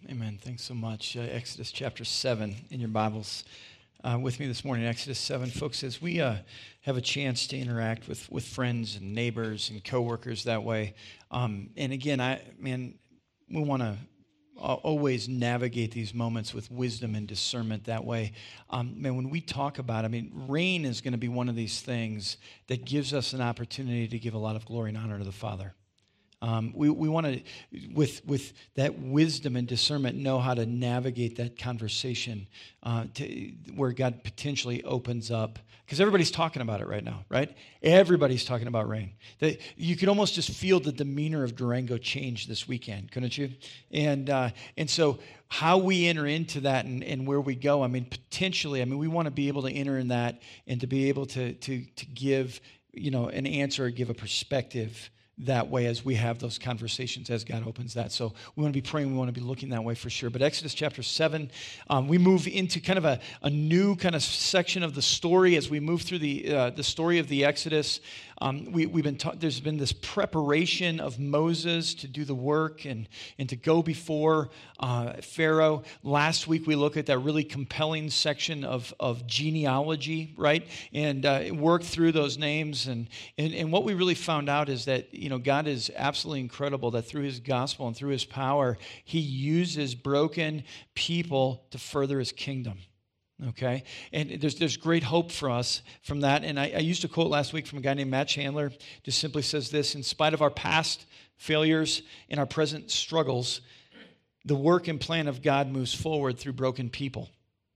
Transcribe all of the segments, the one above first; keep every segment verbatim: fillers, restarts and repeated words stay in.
Amen. Thanks so much. Uh, Exodus chapter seven in your Bibles uh, with me this morning. Exodus seven, folks, as we uh, have a chance to interact with, with friends and neighbors and coworkers that way. Um, and again, I man, we want to always navigate these moments with wisdom and discernment that way. Um, man, when we talk about, I mean, rain is going to be one of these things that gives us an opportunity to give a lot of glory and honor to the Father. Um, we we want to, with with that wisdom and discernment, know how to navigate that conversation uh, to, where God potentially opens up. Because everybody's talking about it right now, right? Everybody's talking about rain. That you could almost just feel the demeanor of Durango change this weekend, couldn't you? And uh, and so how we enter into that and, and where we go, I mean, potentially, I mean, we want to be able to enter in that and to be able to to to give, you know, an answer or give a perspective that way as we have those conversations, as God opens that. So we want to be praying, we want to be looking that way for sure. But Exodus chapter seven, um, we move into kind of a, a new kind of section of the story as we move through the uh, the story of the Exodus. Um, we, we've been ta- there's been this preparation of Moses to do the work and, and to go before uh, Pharaoh. Last week we looked at that really compelling section of, of genealogy, right? And uh, worked through those names. And, and, and what we really found out is that, you know, God is absolutely incredible that through his gospel and through his power, he uses broken people to further his kingdom. Okay, and there's there's great hope for us from that. And I, I used a quote last week from a guy named Matt Chandler. Just simply says this: in spite of our past failures and our present struggles, the work and plan of God moves forward through broken people.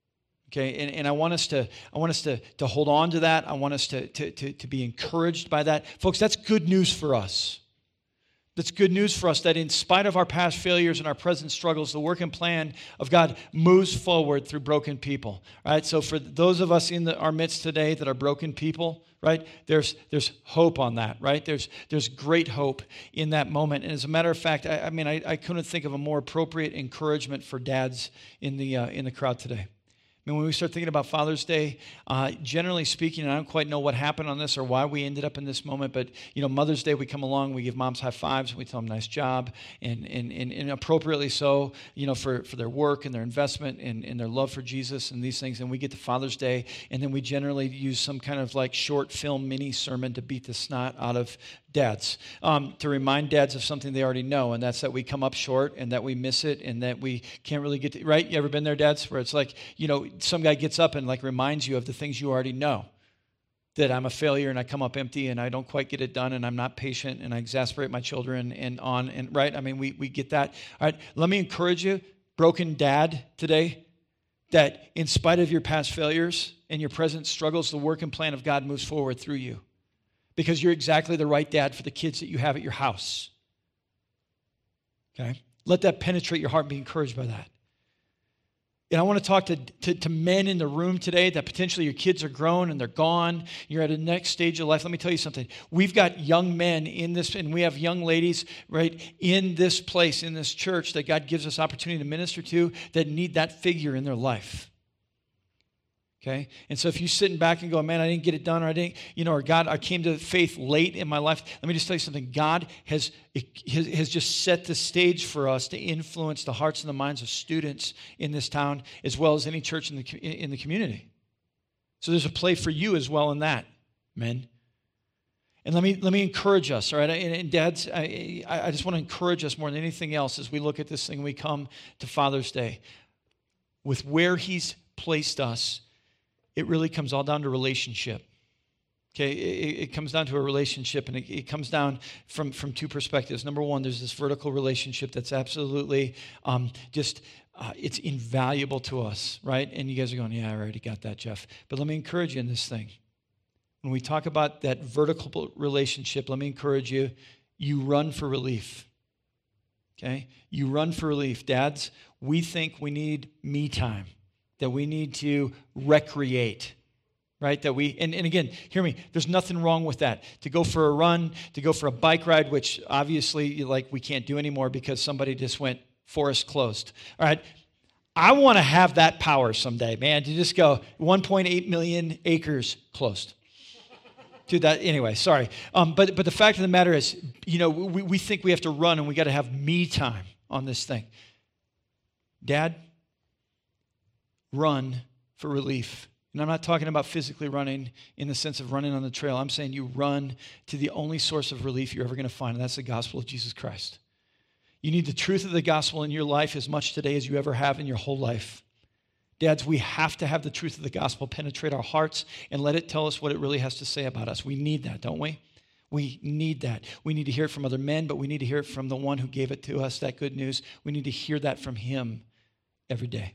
Okay, and, and I want us to I want us to, to hold on to that. I want us to, to, to, to be encouraged by that. Folks, that's good news for us. That's good news for us that in spite of our past failures and our present struggles, the work and plan of God moves forward through broken people. Right? So for those of us in the, our midst today that are broken people, right, there's there's hope on that, right? There's there's great hope in that moment. And as a matter of fact, I, I mean, I, I couldn't think of a more appropriate encouragement for dads in the uh, in the crowd today. I mean, when we start thinking about Father's Day, uh, generally speaking, and I don't quite know what happened on this or why we ended up in this moment, but, you know, Mother's Day, we come along, we give moms high fives, and we tell them nice job, and and, and, and appropriately so, you know, for, for their work and their investment and, and their love for Jesus and these things. And we get to Father's Day, and then we generally use some kind of like short film mini sermon to beat the snot out of dads, um, to remind dads of something they already know, and that's that we come up short and that we miss it and that we can't really get to, right? You ever been there, dads, where it's like, you know, some guy gets up and like reminds you of the things you already know, that I'm a failure and I come up empty and I don't quite get it done and I'm not patient and I exasperate my children and on and right. I mean, we we get that. All right, let me encourage you, broken dad today, that in spite of your past failures and your present struggles, the work and plan of God moves forward through you. Because you're exactly the right dad for the kids that you have at your house. Okay? Let that penetrate your heart and be encouraged by that. And I want to talk to, to, to men in the room today that potentially your kids are grown and they're gone. You're at a next stage of life. Let me tell you something. We've got young men in this, and we have young ladies, right, in this place, in this church that God gives us opportunity to minister to that need that figure in their life. Okay? And so if you're sitting back and go, man, I didn't get it done, or I didn't, you know, or God, I came to faith late in my life. Let me just tell you something. God has, has just set the stage for us to influence the hearts and the minds of students in this town, as well as any church in the, in the community. So there's a play for you as well in that, men. And let me let me encourage us, all right? And, and dads, I, I just want to encourage us more than anything else as we look at this thing, we come to Father's Day. With where he's placed us, it really comes all down to relationship. Okay, it, it comes down to a relationship, and it, it comes down from, from two perspectives. Number one, there's this vertical relationship that's absolutely um, just, uh, it's invaluable to us, right? And you guys are going, yeah, I already got that, Jeff. But let me encourage you in this thing. When we talk about that vertical relationship, let me encourage you, you run for relief. Okay, you run for relief. Dads, we think we need me time. That we need to recreate, right? That we, and, and again, hear me, there's nothing wrong with that. To go for a run, to go for a bike ride, which obviously like we can't do anymore because somebody just went forest closed. All right, I want to have that power someday, man, to just go one point eight million acres closed. Dude, that, anyway, sorry. Um, but, but the fact of the matter is, you know, we, we think we have to run and we got to have me time on this thing. Dad, run for relief. And I'm not talking about physically running in the sense of running on the trail. I'm saying you run to the only source of relief you're ever going to find, and that's the gospel of Jesus Christ. You need the truth of the gospel in your life as much today as you ever have in your whole life. Dads, we have to have the truth of the gospel penetrate our hearts and let it tell us what it really has to say about us. We need that, don't we? We need that. We need to hear it from other men, but we need to hear it from the one who gave it to us, that good news. We need to hear that from him every day.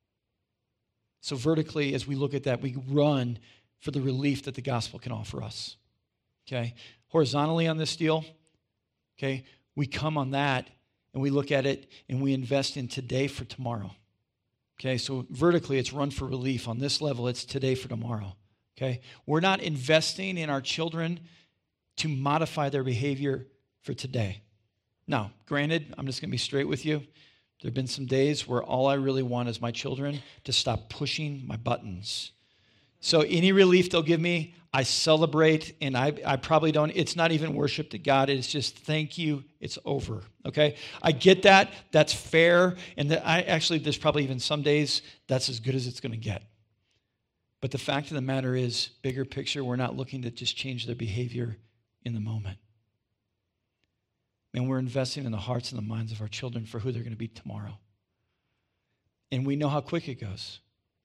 So vertically, as we look at that, we run for the relief that the gospel can offer us. Okay? Horizontally on this deal, okay, we come on that and we look at it and we invest in today for tomorrow. Okay, so vertically, it's run for relief. On this level, it's today for tomorrow. Okay? We're not investing in our children to modify their behavior for today. Now, granted, I'm just going to be straight with you. There have been some days where all I really want is my children to stop pushing my buttons. So any relief they'll give me, I celebrate, and I, I probably don't, it's not even worship to God. It's just thank you, it's over, okay? I get that. That's fair. And that I actually, there's probably even some days that's as good as it's going to get. But the fact of the matter is, bigger picture, we're not looking to just change their behavior in the moment. And we're investing in the hearts and the minds of our children for who they're going to be tomorrow. And we know how quick it goes.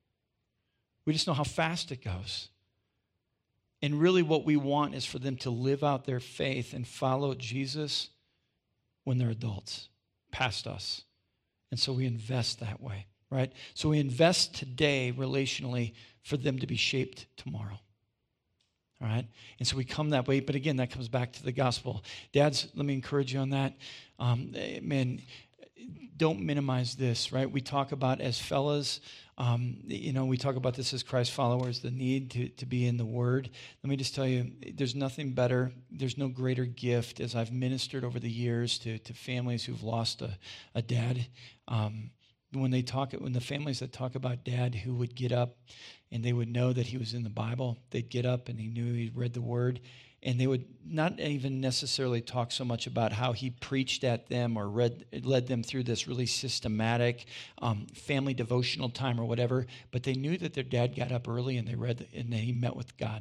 We just know how fast it goes. And really what we want is for them to live out their faith and follow Jesus when they're adults, past us. And so we invest that way, right? So we invest today relationally for them to be shaped tomorrow. All right? And so we come that way. But again, that comes back to the gospel. Dads, let me encourage you on that. Um, man, don't minimize this, right? We talk about as fellas, um, you know, we talk about this as Christ followers, the need to, to be in the Word. Let me just tell you, there's nothing better. There's no greater gift as I've ministered over the years to, to families who've lost a, a dad. Um, when they talk, when the families that talk about dad who would get up and they would know that he was in the Bible, they'd get up and he knew he'd read the Word. And they would not even necessarily talk so much about how he preached at them or read, led them through this really systematic um, family devotional time or whatever, but they knew that their dad got up early and they read and then he met with God.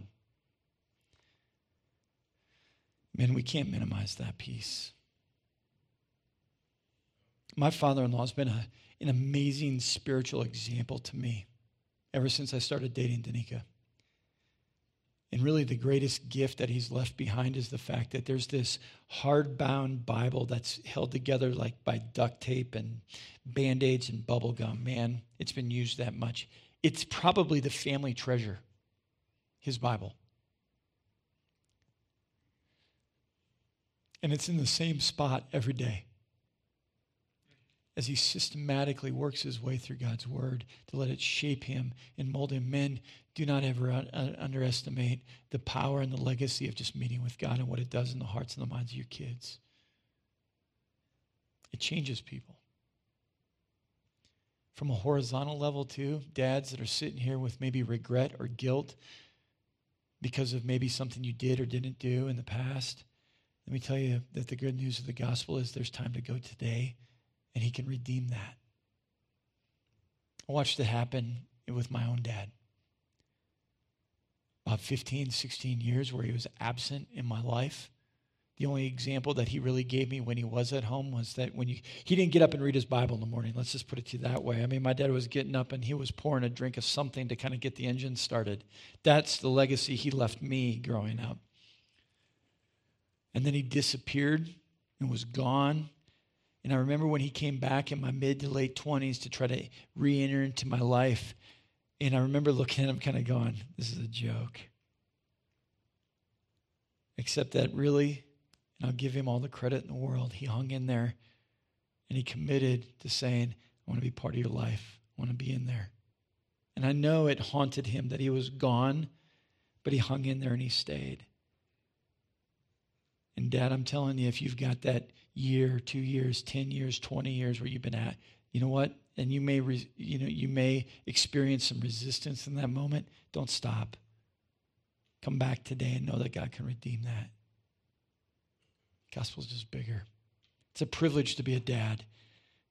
Man, we can't minimize that piece. My father-in-law has been a, an amazing spiritual example to me ever since I started dating Danica. And really the greatest gift that he's left behind is the fact that there's this hardbound Bible that's held together like by duct tape and Band-Aids and bubble gum. Man, it's been used that much. It's probably the family treasure, his Bible. And it's in the same spot every day as he systematically works his way through God's Word to let it shape him and mold him. Men, do not ever un- underestimate the power and the legacy of just meeting with God and what it does in the hearts and the minds of your kids. It changes people. From a horizontal level too, dads that are sitting here with maybe regret or guilt because of maybe something you did or didn't do in the past, let me tell you that the good news of the gospel is there's time to go today, and he can redeem that. I watched it happen with my own dad. About fifteen, sixteen years where he was absent in my life. The only example that he really gave me when he was at home was that when you, he didn't get up and read his Bible in the morning. Let's just put it to you that way. I mean, my dad was getting up and he was pouring a drink of something to kind of get the engine started. That's the legacy he left me growing up. And then he disappeared and was gone. And I remember when he came back in my mid to late twenties to try to re-enter into my life. And I remember looking at him kind of going, this is a joke. Except that really, and I'll give him all the credit in the world, he hung in there and he committed to saying, I want to be part of your life. I want to be in there. And I know it haunted him that he was gone, but he hung in there and he stayed. And Dad, I'm telling you, if you've got that year, two years, ten years, twenty years where you've been at, you know what? And you may, re, you know, you may experience some resistance in that moment. Don't stop. Come back today and know that God can redeem that. Gospel's just bigger. It's a privilege to be a dad.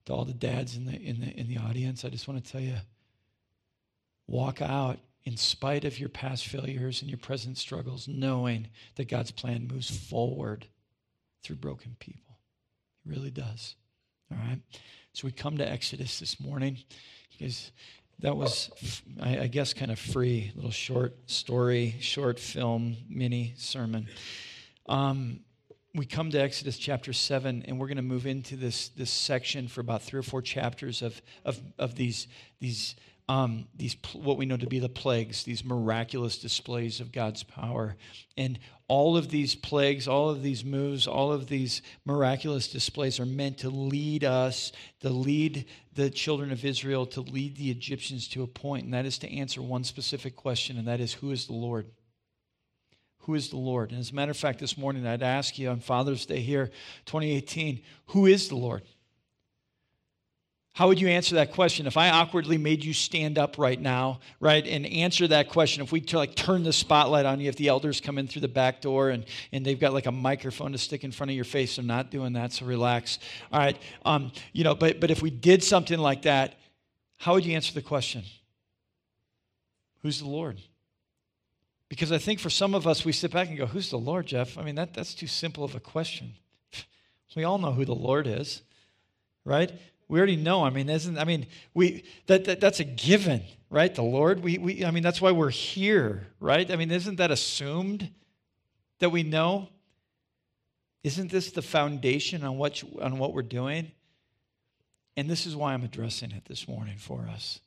To all the dads in the in the in the audience, I just want to tell you, walk out in spite of your past failures and your present struggles, knowing that God's plan moves forward through broken people. It really does. All right? So we come to Exodus this morning. You guys, that was, I, I guess, kind of free, little short story, short film, mini sermon. Um, we come to Exodus chapter seven, and we're going to move into this this section for about three or four chapters of of of these these. Um, these what we know to be the plagues, these miraculous displays of God's power. And all of these plagues, all of these moves, all of these miraculous displays are meant to lead us, to lead the children of Israel, to lead the Egyptians to a point, and that is to answer one specific question, and that is, who is the Lord? Who is the Lord? And as a matter of fact, this morning I'd ask you on Father's Day here, twenty eighteen, who is the Lord? How would you answer that question? If I awkwardly made you stand up right now, right, and answer that question, if we t- like turn the spotlight on you, if the elders come in through the back door and, and they've got like a microphone to stick in front of your face, they're not doing that, so relax. All right, um, you know, but but if we did something like that, how would you answer the question? Who's the Lord? Because I think for some of us, we sit back and go, who's the Lord, Jeff? I mean, that that's too simple of a question. We all know who the Lord is, right? We already know. I mean, isn't I mean, we that, that that's a given, right? The Lord. We we I mean, that's why we're here, right? I mean, isn't that assumed that we know? Isn't this the foundation on what on what we're doing? And this is why I'm addressing it this morning for us.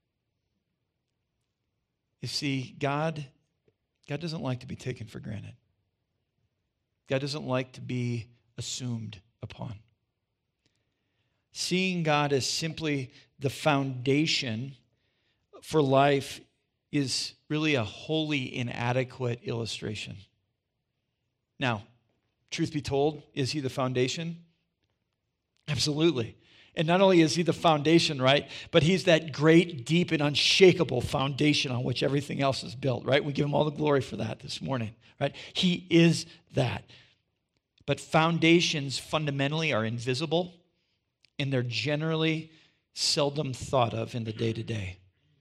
You see, God God doesn't like to be taken for granted. God doesn't like to be assumed upon. Seeing God as simply the foundation for life is really a wholly inadequate illustration. Now, truth be told, is he the foundation? Absolutely. And not only is he the foundation, right, but he's that great, deep, and unshakable foundation on which everything else is built, right? We give him all the glory for that this morning, right? He is that. But foundations fundamentally are invisible, and they're generally seldom thought of in the day-to-day.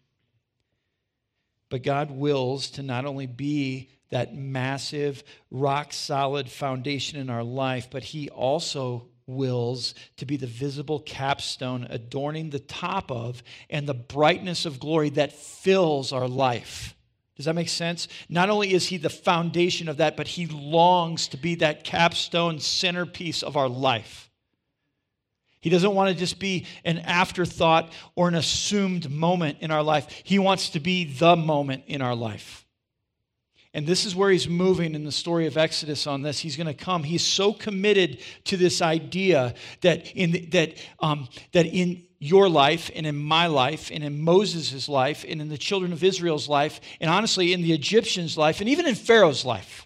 But God wills to not only be that massive, rock-solid foundation in our life, but he also wills to be the visible capstone adorning the top of and the brightness of glory that fills our life. Does that make sense? Not only is he the foundation of that, but he longs to be that capstone centerpiece of our life. He doesn't want to just be an afterthought or an assumed moment in our life. He wants to be the moment in our life. And this is where he's moving in the story of Exodus on this. He's going to come. He's so committed to this idea that in the, that um, that in your life and in my life and in Moses' life and in the children of Israel's life and honestly in the Egyptians' life and even in Pharaoh's life,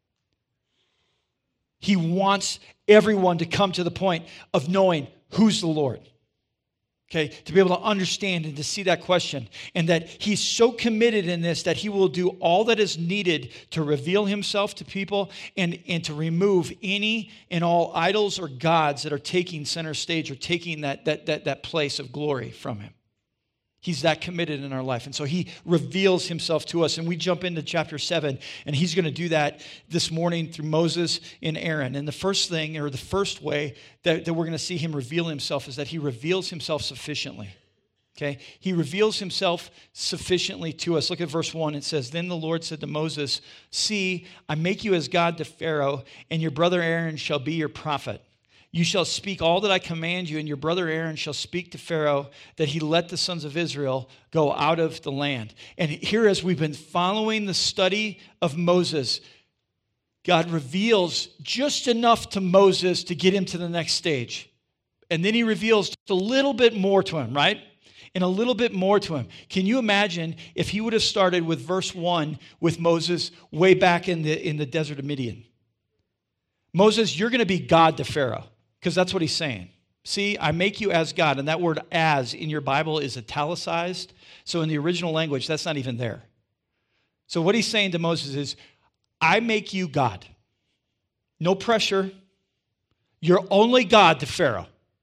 he wants everyone to come to the point of knowing who's the Lord. Okay, to be able to understand and to see that question. And that he's so committed in this that he will do all that is needed to reveal himself to people and, and to remove any and all idols or gods that are taking center stage or taking that, that, that, that place of glory from him. He's that committed in our life. And so he reveals himself to us. And we jump into chapter seven, and he's going to do that this morning through Moses and Aaron. And the first thing, or the first way that, that we're going to see him reveal himself is that he reveals himself sufficiently. Okay? He reveals himself sufficiently to us. Look at verse one. It says, "Then the Lord said to Moses, 'See, I make you as God to Pharaoh, and your brother Aaron shall be your prophet. You shall speak all that I command you, and your brother Aaron shall speak to Pharaoh that he let the sons of Israel go out of the land.'" And here, as we've been following the study of Moses, God reveals just enough to Moses to get him to the next stage. And then he reveals just a little bit more to him, right? And a little bit more to him. Can you imagine if he would have started with verse one with Moses way back in the, in the desert of Midian? Moses, you're going to be God to Pharaoh. Because that's what he's saying. See, I make you as God. And that word as in your Bible is italicized. So in the original language, that's not even there. So what he's saying to Moses is, I make you God. No pressure. You're only God to Pharaoh.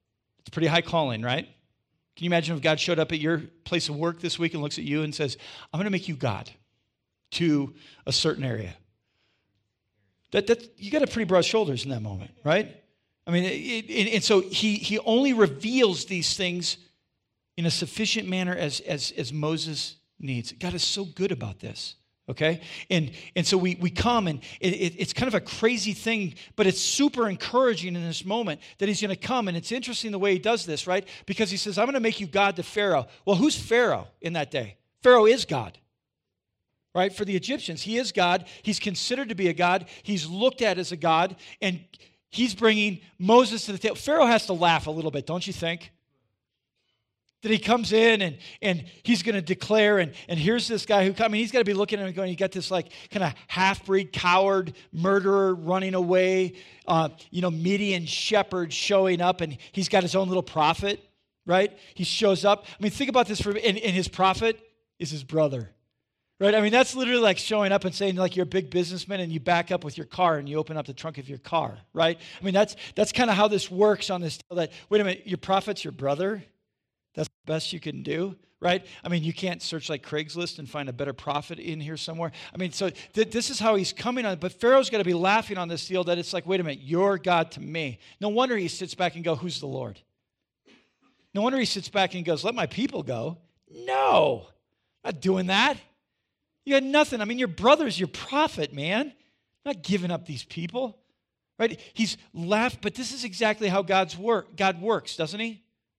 It's a pretty high calling, right? Can you imagine if God showed up at your place of work this week and looks at you and says, I'm going to make you God to a certain area? That, that, you got a pretty broad shoulders in that moment, right? I mean, it, it, and so he, he only reveals these things in a sufficient manner as, as, as Moses needs. God is so good about this. Okay? And and so we, we come, and it, it, it's kind of a crazy thing, but it's super encouraging in this moment that he's going to come. And it's interesting the way he does this, right? Because he says, I'm going to make you God to Pharaoh. Well, who's Pharaoh in that day? Pharaoh is God, right? For the Egyptians, he is God. He's considered to be a God. He's looked at as a God, and he's bringing Moses to the table. Pharaoh has to laugh a little bit, don't you think? That he comes in and, and he's going to declare, and, and here's this guy who, I mean, he's got to be looking at him and going, you got this like kind of half-breed, coward, murderer running away, uh, you know, Midian shepherd showing up, and he's got his own little prophet, right? He shows up. I mean, think about this, for and, and his prophet is his brother, right? I mean, that's literally like showing up and saying like you're a big businessman and you back up with your car and you open up the trunk of your car, right? I mean, that's that's kind of how this works on this deal that, wait a minute, your prophet's your brother? That's the best you can do, right? I mean, you can't search like Craigslist and find a better prophet in here somewhere. I mean, so th- this is how he's coming on. But Pharaoh's got to be laughing on this deal that it's like, wait a minute, you're God to me. No wonder he sits back and goes, who's the Lord? No wonder he sits back and goes, let my people go. No, I'm not doing that. You got nothing. I mean, your brother's your prophet, man. I'm not giving up these people, right? He's laughed, but this is exactly how God's work. God works, doesn't he?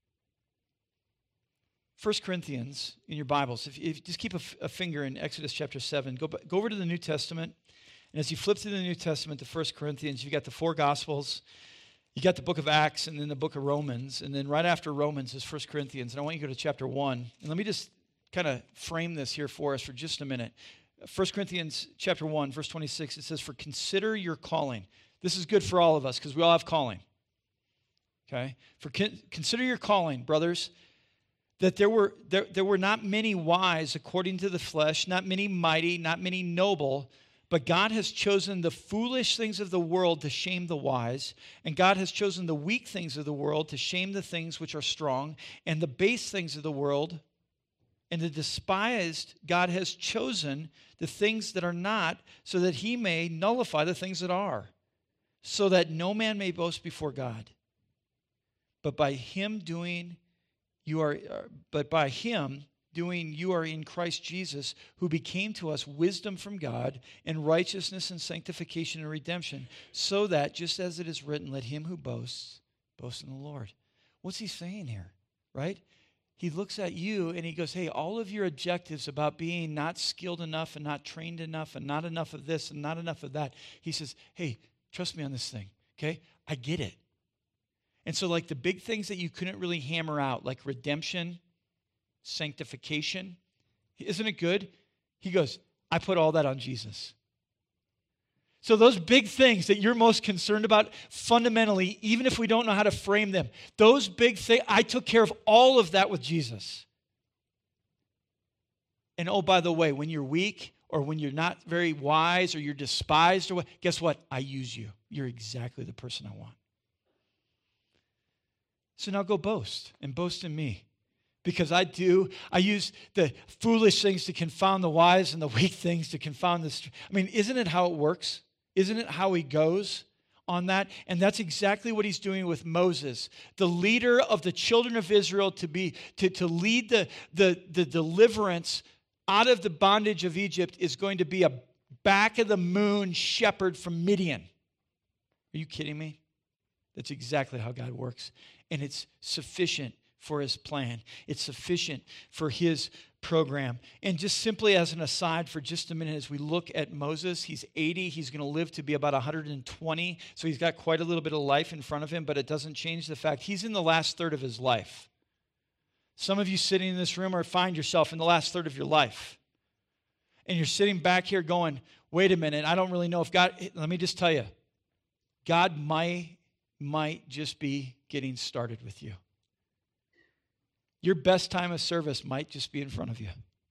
First Corinthians in your Bibles, if, if just keep a, f- a finger in Exodus chapter seven, go, go over to the New Testament, and as you flip through the New Testament to First Corinthians, you've got the four Gospels, you got the book of Acts, and then the book of Romans, and then right after Romans is First Corinthians, and I want you to go to chapter one, and let me just kind of frame this here for us for just a minute. First Corinthians chapter one, verse twenty-six, it says, for consider your calling. This is good for all of us, because we all have calling, okay? For con- consider your calling, brothers, that there were there, there were not many wise according to the flesh, not many mighty, not many noble, but God has chosen the foolish things of the world to shame the wise, and God has chosen the weak things of the world to shame the things which are strong, and the base things of the world, and the despised God has chosen the things that are not, so that he may nullify the things that are, so that no man may boast before God. But by him doing You are, but by him doing, you are in Christ Jesus, who became to us wisdom from God and righteousness and sanctification and redemption, so that, just as it is written, let him who boasts, boast in the Lord. What's he saying here, right? He looks at you and he goes, hey, all of your objectives about being not skilled enough and not trained enough and not enough of this and not enough of that, he says, hey, trust me on this thing, okay? I get it. And so like the big things that you couldn't really hammer out, like redemption, sanctification, isn't it good? He goes, I put all that on Jesus. So those big things that you're most concerned about, fundamentally, even if we don't know how to frame them, those big things, I took care of all of that with Jesus. And oh, by the way, when you're weak or when you're not very wise or you're despised or what, guess what? I use you. You're exactly the person I want. So now go boast, and boast in me. Because I do, I use the foolish things to confound the wise and the weak things to confound the strong. I mean, isn't it how it works? Isn't it how he goes on that? And that's exactly what he's doing with Moses, the leader of the children of Israel, to be to, to lead the, the, the deliverance out of the bondage of Egypt is going to be a back of the moon shepherd from Midian. Are you kidding me? That's exactly how God works. And it's sufficient for his plan. It's sufficient for his program. And just simply as an aside for just a minute, as we look at Moses, he's eighty. He's going to live to be about one hundred twenty. So he's got quite a little bit of life in front of him, but it doesn't change the fact he's in the last third of his life. Some of you sitting in this room or find yourself in the last third of your life. And you're sitting back here going, wait a minute, I don't really know if God, let me just tell you, God might, might just be getting started with you. Your best time of service might just be in front of you.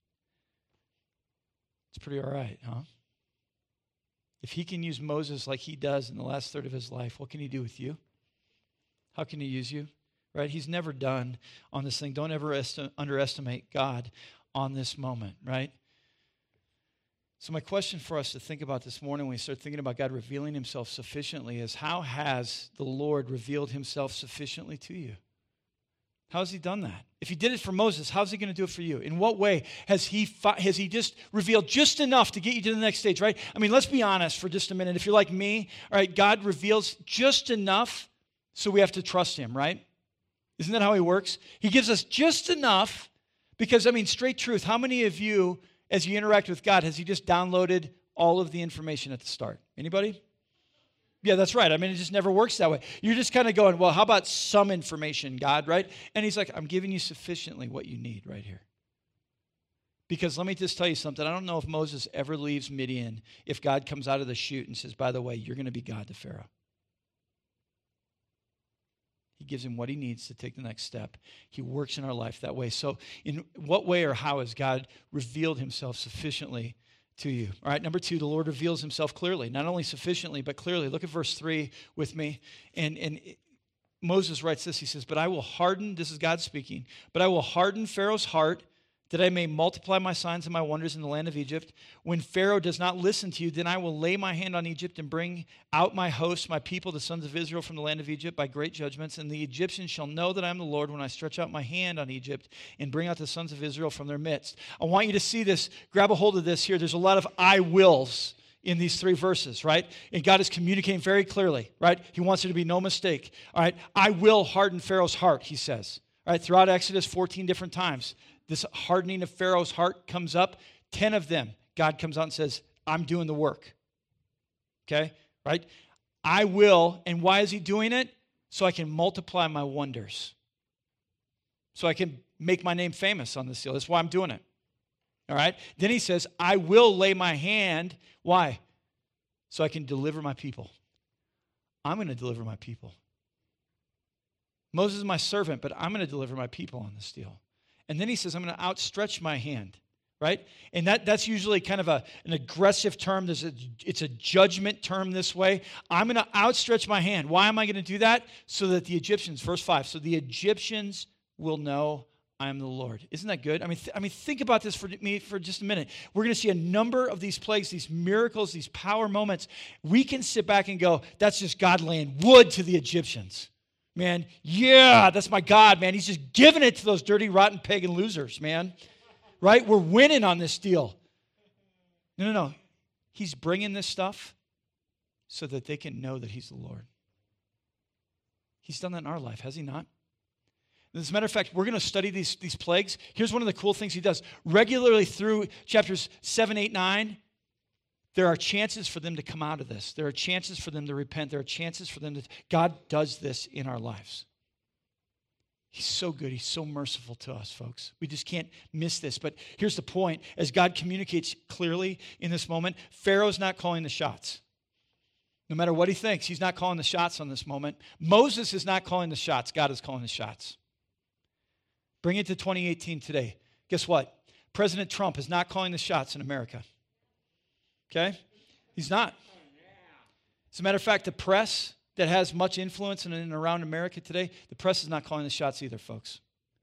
It's pretty all right, huh? If he can use Moses like he does in the last third of his life, what can he do with you? How can he use you? right? He's never done on this thing. Don't ever esti- underestimate God on this moment, right? So my question for us to think about this morning when we start thinking about God revealing himself sufficiently is, how has the Lord revealed himself sufficiently to you? How has he done that? If he did it for Moses, how's he going to do it for you? In what way has he fi- has he just revealed just enough to get you to the next stage, right? I mean, let's be honest for just a minute. If you're like me, all right, God reveals just enough so we have to trust him, right? Isn't that how he works? He gives us just enough because, I mean, straight truth, how many of you, as you interact with God, has he just downloaded all of the information at the start? Anybody? Yeah, that's right. I mean, it just never works that way. You're just kind of going, well, how about some information, God, right? And he's like, I'm giving you sufficiently what you need right here. Because let me just tell you something. I don't know if Moses ever leaves Midian if God comes out of the chute and says, by the way, you're going to be God to Pharaoh. He gives him what he needs to take the next step. He works in our life that way. So in what way or how has God revealed himself sufficiently to you? All right, number two, the Lord reveals himself clearly, not only sufficiently, but clearly. Look at verse three with me. And, and Moses writes this. He says, but I will harden, this is God speaking, but I will harden Pharaoh's heart that I may multiply my signs and my wonders in the land of Egypt. When Pharaoh does not listen to you, then I will lay my hand on Egypt and bring out my host, my people, the sons of Israel, from the land of Egypt by great judgments. And the Egyptians shall know that I am the Lord when I stretch out my hand on Egypt and bring out the sons of Israel from their midst. I want you to see this. Grab a hold of this here. There's a lot of I wills in these three verses, right? And God is communicating very clearly, right? He wants there to be no mistake. All right, I will harden Pharaoh's heart, he says. All right, throughout Exodus, fourteen different times, this hardening of Pharaoh's heart comes up. Ten of them, God comes out and says, I'm doing the work. Okay, right? I will, and why is he doing it? So I can multiply my wonders. So I can make my name famous on this deal. That's why I'm doing it. All right? Then he says, I will lay my hand. Why? So I can deliver my people. I'm going to deliver my people. Moses is my servant, but I'm going to deliver my people on this deal. And then he says, I'm going to outstretch my hand, right? And that, that's usually kind of a, an aggressive term. There's a, it's a judgment term this way. I'm going to outstretch my hand. Why am I going to do that? So that the Egyptians, verse five, so the Egyptians will know I am the Lord. Isn't that good? I mean, th- I mean, think about this for me for just a minute. We're going to see a number of these plagues, these miracles, these power moments. We can sit back and go, that's just God laying wood to the Egyptians. Man, yeah, that's my God, man. He's just giving it to those dirty, rotten, pagan losers, man. Right? We're winning on this deal. No, no, no. He's bringing this stuff so that they can know that he's the Lord. He's done that in our life, has he not? As a matter of fact, we're going to study these, these plagues. Here's one of the cool things he does. Regularly through chapters seven, eight, nine, there are chances for them to come out of this. There are chances for them to repent. There are chances for them to... God does this in our lives. He's so good. He's so merciful to us, folks. We just can't miss this. But here's the point. As God communicates clearly in this moment, Pharaoh's not calling the shots. No matter what he thinks, he's not calling the shots on this moment. Moses is not calling the shots. God is calling the shots. Bring it to twenty eighteen today. Guess what? President Trump is not calling the shots in America. Okay? He's not. As a matter of fact, the press that has much influence in and around America today, the press is not calling the shots either, folks.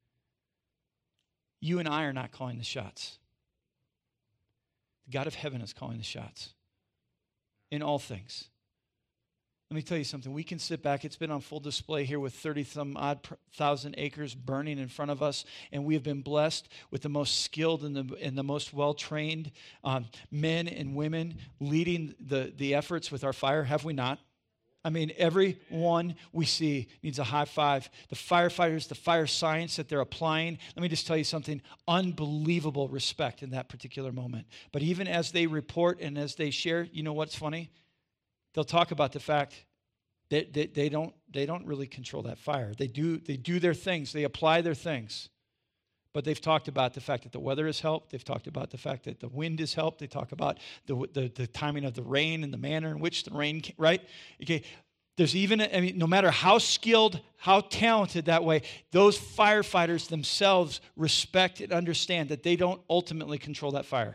You and I are not calling the shots. The God of heaven is calling the shots in all things. Let me tell you something. We can sit back. It's been on full display here with thirty some odd thousand acres burning in front of us, and we have been blessed with the most skilled and the, and the most well-trained um, men and women leading the, the efforts with our fire. Have we not? I mean, every one we see needs a high five. The firefighters, the fire science that they're applying, let me just tell you something, unbelievable respect in that particular moment. But even as they report and as they share, you know what's funny? They'll talk about the fact that they, they, don't, they don't really control that fire. They do, they do their things. They apply their things. But they've talked about the fact that the weather has helped. They've talked about the fact that the wind has helped. They talk about the, the, the timing of the rain and the manner in which the rain came, right? Okay. There's even, I mean, no matter how skilled, how talented that way, those firefighters themselves respect and understand that they don't ultimately control that fire.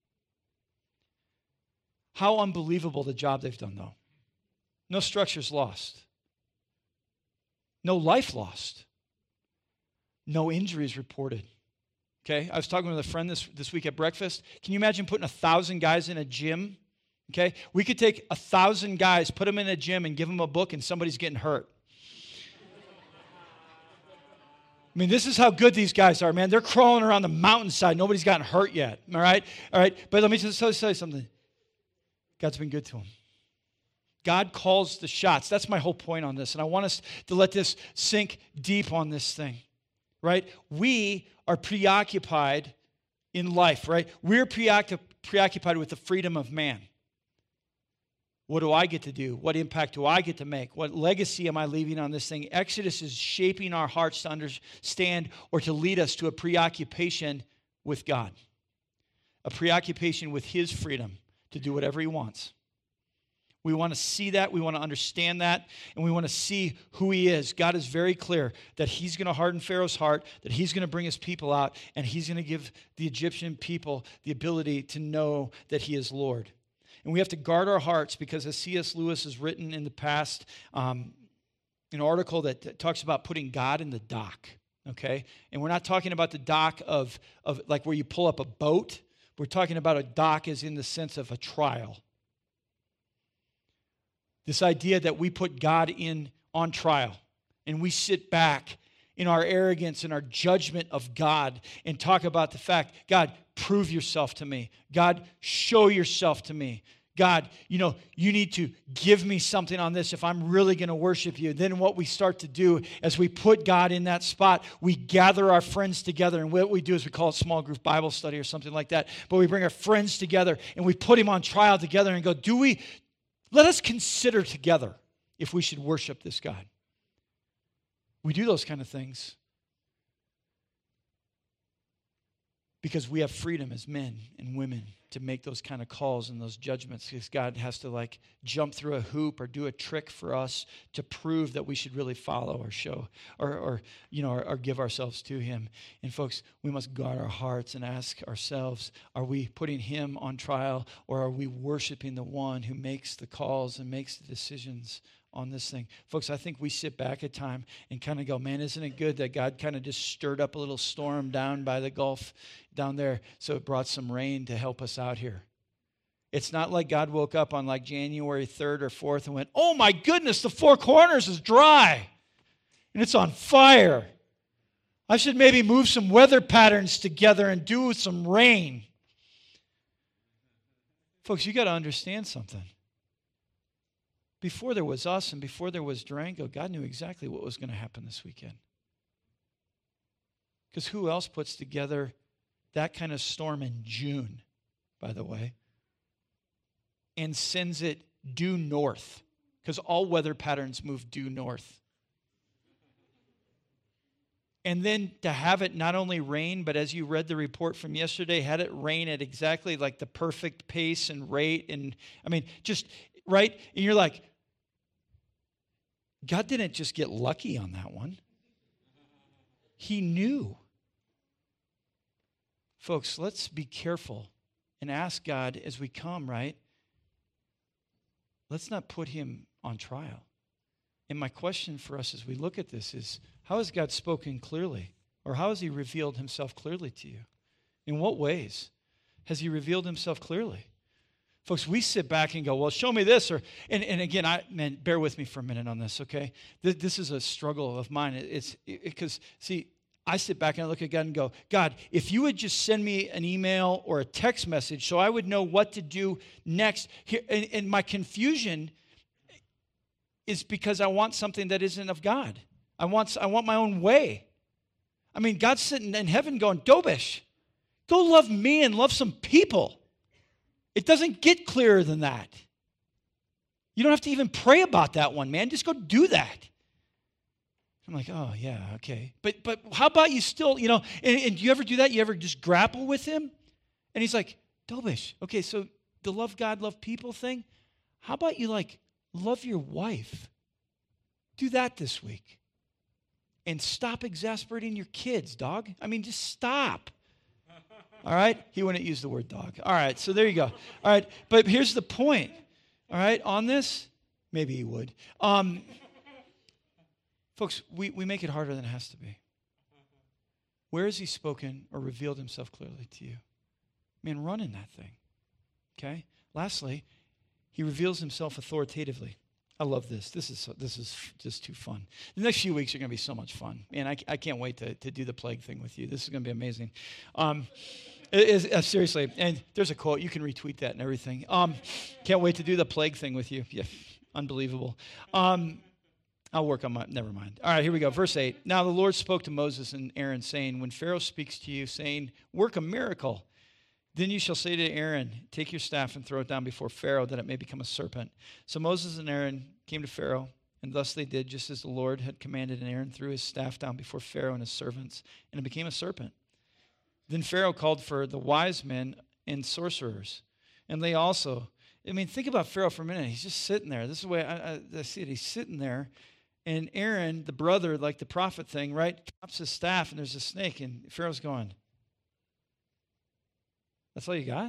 How unbelievable the job they've done, though. No structures lost. No life lost. no injuries reported. Okay, I was talking with a friend this, this week at breakfast. Can you imagine putting a thousand guys in a gym? Okay, we could take a thousand guys, put them in a gym, and give them a book, and somebody's getting hurt. I mean, this is how good these guys are, man. They're crawling around the mountainside. Nobody's gotten hurt yet, all right? All right, but let me just tell you something. God's been good to them. God calls the shots. That's my whole point on this, and I want us to let this sink deep on this thing, right? We are preoccupied in life, right? We're preoccupied with the freedom of man. What do I get to do? What impact do I get to make? What legacy am I leaving on this thing? Exodus is shaping our hearts to understand or to lead us to a preoccupation with God, a preoccupation with His freedom to do whatever He wants. We want to see that. We want to understand that. And we want to see who He is. God is very clear that He's going to harden Pharaoh's heart, that He's going to bring His people out, and He's going to give the Egyptian people the ability to know that He is Lord. And we have to guard our hearts because, as C S Lewis has written in the past, um, an article that, that talks about putting God in the dock, okay? And we're not talking about the dock of, of like where you pull up a boat. We're talking about a dock as in the sense of a trial. This idea that we put God in on trial and we sit back in our arrogance and our judgment of God and talk about the fact, God, prove yourself to me. God, show yourself to me. God, you know, you need to give me something on this if I'm really going to worship you. Then what we start to do as we put God in that spot, we gather our friends together. And what we do is we call it small group Bible study or something like that. But we bring our friends together and we put Him on trial together and go, do we, let us consider together if we should worship this God. We do those kind of things because we have freedom as men and women to make those kind of calls and those judgments, because God has to like jump through a hoop or do a trick for us to prove that we should really follow or show or, or you know, or, or give ourselves to Him. And folks, we must guard our hearts and ask ourselves, are we putting Him on trial, or are we worshiping the one who makes the calls and makes the decisions on this thing? Folks, I think we sit back at time and kind of go, man, isn't it good that God kind of just stirred up a little storm down by the Gulf down there, so it brought some rain to help us out here. It's not like God woke up on like January third or fourth and went, oh my goodness, the Four Corners is dry and it's on fire. I should maybe move some weather patterns together and do some rain. Folks, you got to understand something. Before there was us and before there was Durango, God knew exactly what was going to happen this weekend. Because who else puts together that kind of storm in June, by the way, and sends it due north? Because all weather patterns move due north. And then to have it not only rain, but as you read the report from yesterday, had it rain at exactly like the perfect pace and rate. And I mean, just, right? And you're like, God didn't just get lucky on that one. He knew. Folks, let's be careful and ask God as we come, right? Let's not put Him on trial. And my question for us as we look at this is, how has God spoken clearly? Or how has He revealed Himself clearly to you? In what ways has He revealed Himself clearly? Folks, we sit back and go, well, show me this. Or And, and again, I man, bear with me for a minute on this, okay? This, this is a struggle of mine. It's because, it, see, I sit back and I look at God and go, God, if you would just send me an email or a text message so I would know what to do next. Here, and, and my confusion is because I want something that isn't of God. I want, I want my own way. I mean, God's sitting in heaven going, Dobish, go love me and love some people. It doesn't get clearer than that. You don't have to even pray about that one, man. Just go do that. I'm like, oh, yeah, okay. But but how about you still, you know, and, and do you ever do that? You ever just grapple with Him? And He's like, Dobish, okay, so the love God, love people thing, how about you, like, love your wife? Do that this week. And stop exasperating your kids, dog. I mean, just stop. All right? He wouldn't use the word dog. All right, so there you go. All right, but here's the point. All right, on this, maybe he would. Um, folks, we, we make it harder than it has to be. Where has he spoken or revealed himself clearly to you? Man, run in that thing. Okay? Lastly, he reveals himself authoritatively. I love this. This is this is just too fun. The next few weeks are going to be so much fun. Man, I, I can't wait to, to do the plague thing with you. This is going to be amazing. Um, it is, uh, seriously, and there's a quote. You can retweet that and everything. Um, can't wait to do the plague thing with you. Yeah, unbelievable. Um, I'll work on my, never mind. All right, here we go. Verse eight. Now the Lord spoke to Moses and Aaron, saying, when Pharaoh speaks to you, saying, work a miracle, then you shall say to Aaron, take your staff and throw it down before Pharaoh, that it may become a serpent. So Moses and Aaron came to Pharaoh, and thus they did, just as the Lord had commanded, and Aaron threw his staff down before Pharaoh and his servants, and it became a serpent. Then Pharaoh called for the wise men and sorcerers, and they also, I mean, think about Pharaoh for a minute. He's just sitting there. This is the way I, I, I see it. He's sitting there, and Aaron, the brother, like the prophet thing, right, drops his staff, and there's a snake, and Pharaoh's going, that's all you got?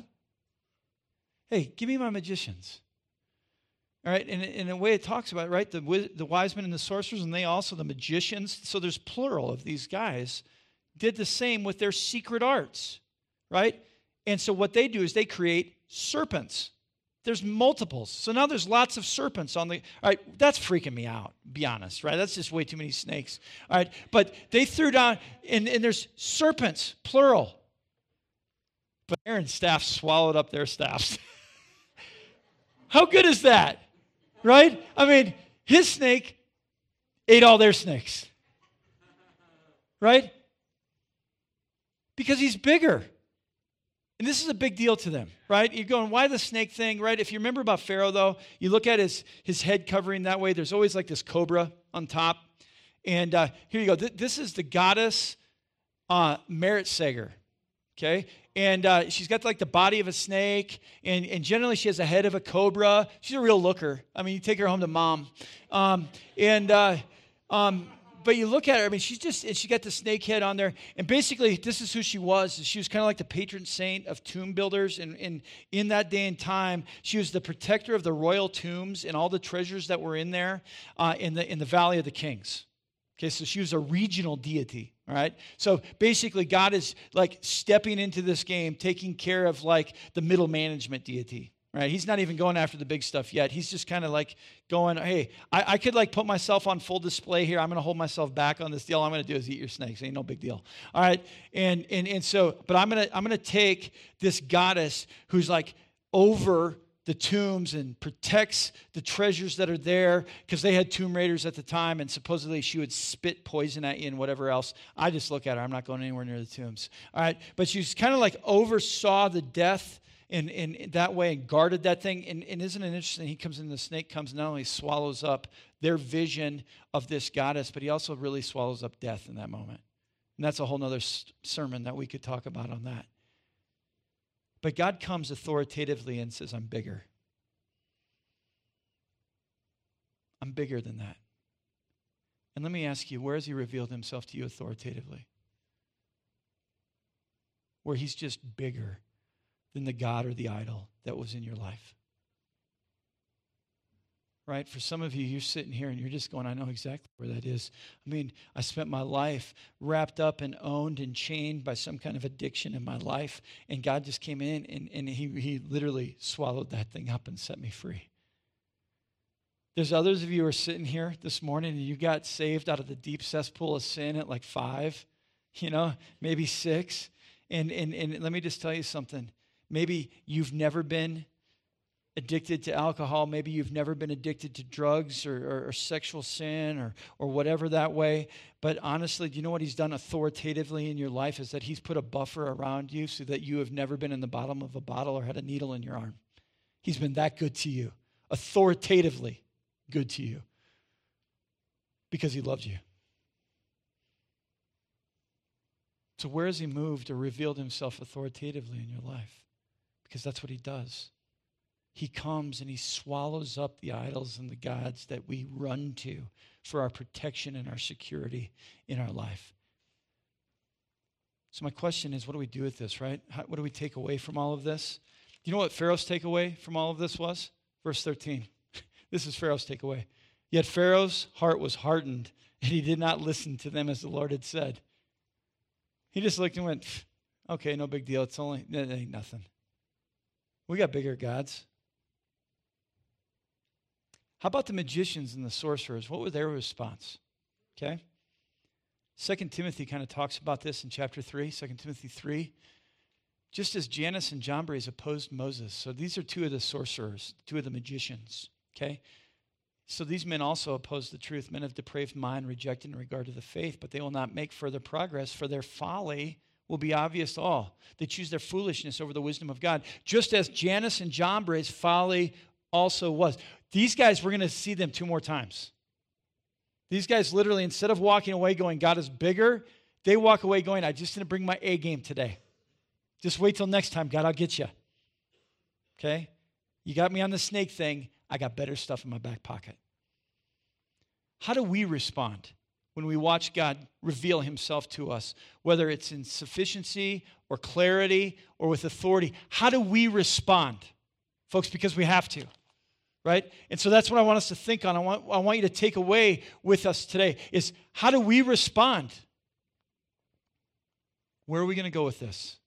Hey, give me my magicians. All right, and in a way it talks about, right, the, the wise men and the sorcerers, and they also, the magicians, so there's plural of these guys, did the same with their secret arts, right? And so what they do is they create serpents. There's multiples. So now there's lots of serpents on the, all right, that's freaking me out, be honest, right? That's just way too many snakes, all right? But they threw down, and, and there's serpents, plural. But Aaron's staff swallowed up their staffs. How good is that? Right? I mean, his snake ate all their snakes. Right? Because he's bigger. And this is a big deal to them, right? You're going, why the snake thing, right? If you remember about Pharaoh, though, you look at his, his head covering that way, there's always like this cobra on top. And uh, here you go. Th- this is the goddess uh, Merit Sager. Okay, and uh, she's got like the body of a snake, and, and generally she has a head of a cobra. She's a real looker. I mean, you take her home to mom. Um, and uh, um, but you look at her, I mean, she's just, and she got the snake head on there. And basically, this is who she was. She was kind of like the patron saint of tomb builders. And, and in that day and time, she was the protector of the royal tombs and all the treasures that were in there uh, in the in the Valley of the Kings. Okay, so she was a regional deity, all right? So basically, God is like stepping into this game, taking care of like the middle management deity, right? He's not even going after the big stuff yet. He's just kind of like going, hey, I, I could like put myself on full display here. I'm going to hold myself back on this deal. All I'm going to do is eat your snakes. Ain't no big deal, all right? And and and so, but I'm going to I'm going to take this goddess who's like over the tombs and protects the treasures that are there, because they had tomb raiders at the time, and supposedly she would spit poison at you and whatever else. I just look at her. I'm not going anywhere near the tombs. All right. But she's kind of like oversaw the death in, in, in that way and guarded that thing. And, and isn't it interesting? He comes in, the snake comes, not only swallows up their vision of this goddess, but he also really swallows up death in that moment. And that's a whole nother s- sermon that we could talk about on that. But God comes authoritatively and says, I'm bigger. I'm bigger than that. And let me ask you, where has he revealed himself to you authoritatively? Where he's just bigger than the god or the idol that was in your life. Right? For some of you, you're sitting here and you're just going, I know exactly where that is. I mean, I spent my life wrapped up and owned and chained by some kind of addiction in my life. And God just came in and, and he, he literally swallowed that thing up and set me free. There's others of you who are sitting here this morning and you got saved out of the deep cesspool of sin at like five, you know, maybe six. And, and, and let me just tell you something. Maybe you've never been addicted to alcohol. Maybe you've never been addicted to drugs or, or, or sexual sin or, or whatever that way. But honestly, do you know what he's done authoritatively in your life is that he's put a buffer around you so that you have never been in the bottom of a bottle or had a needle in your arm. He's been that good to you, authoritatively good to you because he loved you. So where has he moved or revealed himself authoritatively in your life? Because that's what he does. He comes and he swallows up the idols and the gods that we run to for our protection and our security in our life. So my question is, what do we do with this, right? How, what do we take away from all of this? Do you know what Pharaoh's takeaway from all of this was? Verse thirteen. This is Pharaoh's takeaway. Yet Pharaoh's heart was hardened, and he did not listen to them as the Lord had said. He just looked and went, okay, no big deal. It's only, it ain't nothing. We got bigger gods. How about the magicians and the sorcerers? What was their response? Okay. Second Timothy kind of talks about this in chapter three, Second Timothy three. Just as Jannes and Jambres opposed Moses. So these are two of the sorcerers, two of the magicians. Okay. So these men also oppose the truth. Men of depraved mind, rejected in regard to the faith, but they will not make further progress, for their folly will be obvious to all. They choose their foolishness over the wisdom of God, just as Jannes and Jambres' folly also was. These guys, we're going to see them two more times. These guys literally, instead of walking away going, God is bigger, they walk away going, I just didn't bring my A game today. Just wait till next time, God, I'll get you. Okay? You got me on the snake thing. I got better stuff in my back pocket. How do we respond when we watch God reveal himself to us, whether it's in sufficiency or clarity or with authority? How do we respond? Folks, because we have to, right? And so that's what I want us to think on. I want, I want you to take away with us today is how do we respond? Where are we going to go with this?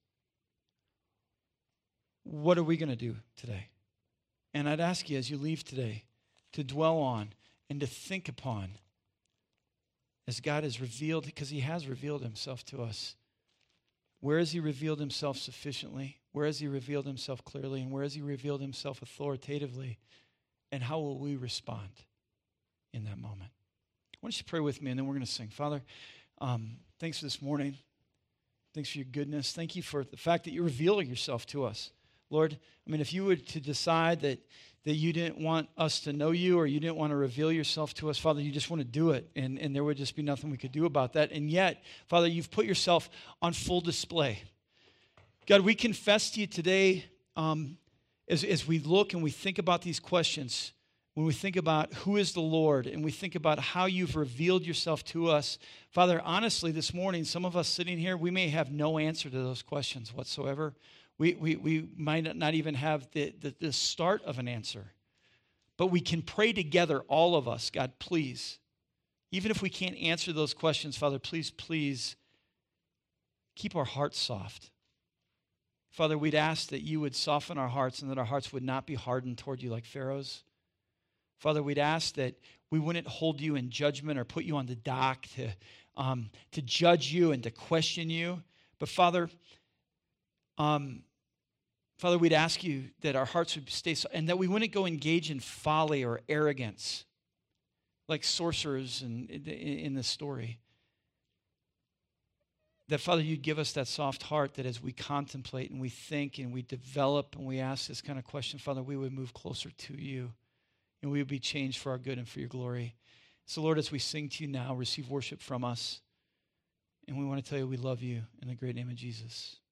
What are we going to do today? And I'd ask you as you leave today to dwell on and to think upon as God has revealed, because he has revealed himself to us. Where has he revealed himself sufficiently? Where has he revealed himself clearly? And where has he revealed himself authoritatively? And how will we respond in that moment? Why don't you pray with me and then we're going to sing. Father, um, thanks for this morning. Thanks for your goodness. Thank you for the fact that you're revealing yourself to us. Lord, I mean, if you were to decide that, that you didn't want us to know you or you didn't want to reveal yourself to us, Father, you just want to do it, and, and there would just be nothing we could do about that. And yet, Father, you've put yourself on full display. God, we confess to you today um, as, as we look and we think about these questions, when we think about who is the Lord and we think about how you've revealed yourself to us, Father, honestly, this morning, some of us sitting here, we may have no answer to those questions whatsoever. We, we, we might not even have the, the, the start of an answer. But we can pray together, all of us. God, please, even if we can't answer those questions, Father, please, please keep our hearts soft. Father, we'd ask that you would soften our hearts and that our hearts would not be hardened toward you like Pharaoh's. Father, we'd ask that we wouldn't hold you in judgment or put you on the dock to, um, to judge you and to question you. But Father, um, Father, we'd ask you that our hearts would stay, so, and that we wouldn't go engage in folly or arrogance like sorcerers in, in, in this story. That, Father, you'd give us that soft heart that as we contemplate and we think and we develop and we ask this kind of question, Father, we would move closer to you and we would be changed for our good and for your glory. So, Lord, as we sing to you now, receive worship from us. And we want to tell you we love you in the great name of Jesus.